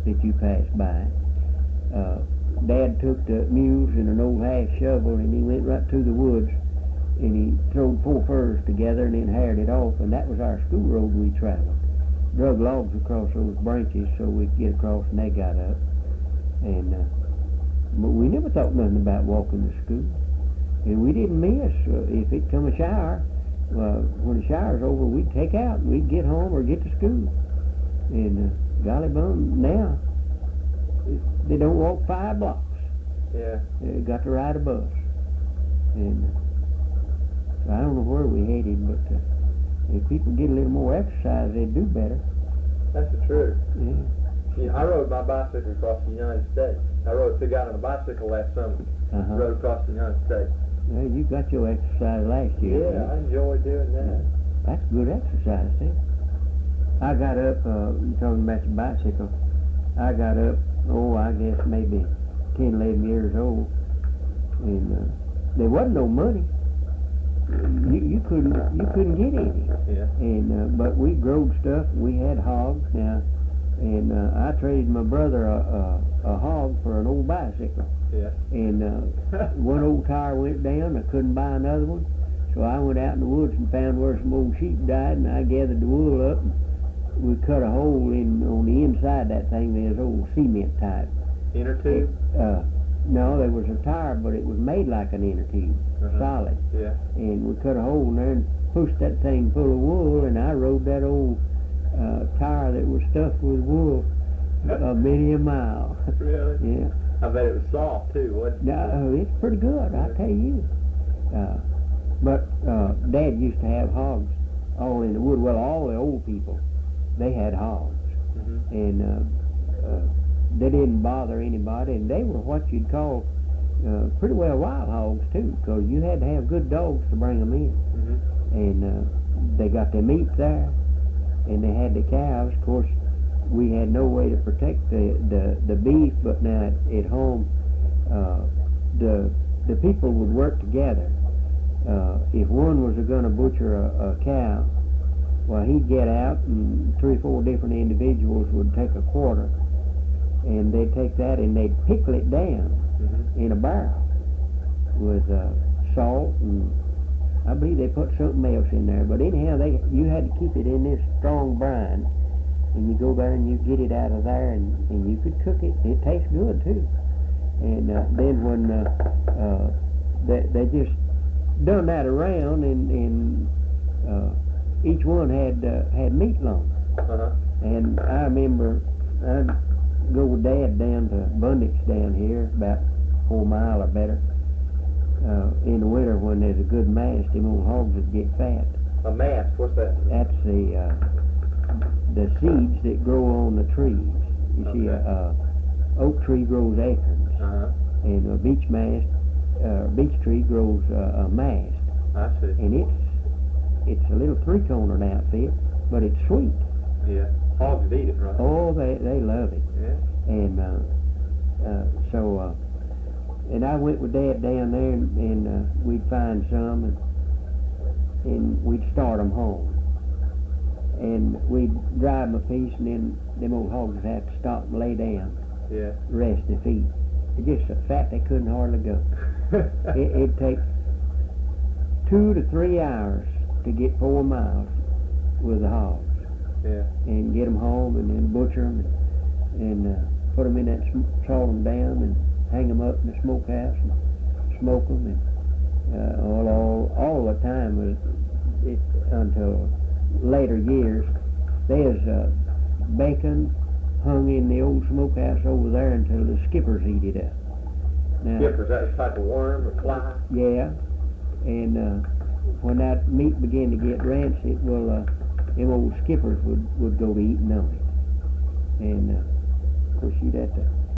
that you passed by. Dad took the mules and an old half shovel, and he went right to the woods, and he throwed 4 furs together and then hared it off, and that was our school road we traveled. Drug logs across those branches so we could get across, and they got up. And but we never thought nothing about walking to school. And we didn't miss. If it come a shower, when the shower's over, we'd take out and we'd get home or get to school. And golly bum, now they don't walk 5 blocks. Yeah. They got to ride a bus. And so I don't know where we headed, but if people get a little more exercise, they'd do better. That's the truth. Yeah. You know, I rode my bicycle across the United States. I took out on a bicycle last summer. Uh-huh. Rode across the United States. Well, you got your exercise last year. Yeah, I enjoy doing that. That's good exercise, too. I got up, you talking about your bicycle, I got up, I guess maybe 10, 11 years old, and there wasn't no money. You couldn't get any. Yeah. And but we growed stuff. We had hogs now, and I traded my brother a hog for an old bicycle. Yeah. And one old tire went down. I couldn't buy another one, so I went out in the woods and found where some old sheep died, and I gathered the wool up, and we cut a hole in on the inside that thing. There's old cement type. Inner tube? No, there was a tire, but it was made like an inner tube, solid. Yeah. And we cut a hole in there and pushed that thing full of wool, and I rode that old tire that was stuffed with wool many a mile. Really? Yeah. I bet it was soft too, wasn't it? No, it's pretty good, I tell you. But Dad used to have hogs all in the wood. Well, all the old people, they had hogs. Mm-hmm. And they didn't bother anybody, and they were what you'd call pretty well wild hogs too, because you had to have good dogs to bring them in. Mm-hmm. And they got their meat there, and they had the cows. Of course, we had no way to protect the beef, but now at home, the people would work together. If one was going to butcher a cow, well, he'd get out, and 3 or 4 different individuals would take a quarter, and they'd take that and they'd pickle it down in a barrel with salt, and I believe they put something else in there. But anyhow, you had to keep it in this strong brine, and you go there and you get it out of there, and you could cook it. It tastes good too. And then when they just done that around, and each one had meat longer. Uh-huh. And I remember I'd go with Dad down to Bundick's down here, about 4 miles or better. In the winter when there's a good mast, them old hogs would get fat. A mast? What's that? That's the seeds that grow on the trees. You see, a oak tree grows acorns, and a beech tree grows a mast. I see. And it's a little 3-cornered outfit, but it's sweet. Yeah. Hogs eat it, right? Oh, they love it. Yeah. And and I went with Dad down there, and we'd find some, and we'd start them home. And we'd drive them a piece, and then them old hogs would have to stop and lay down, Yeah. rest their feet. They're just so fat they couldn't hardly go. It'd take 2 to 3 hours to get 4 miles with the hogs. Yeah. And get them home, and then butcher them, and put them in that, salt them down, and hang them up in the smokehouse and smoke them. And all the time was it until later years. There's bacon hung in the old smokehouse over there until the skippers eat it up. Now, Skippers, that type of worm or fly? Yeah, and when that meat began to get rancid, well, them old skippers would go to eating on it. And of course, you'd have to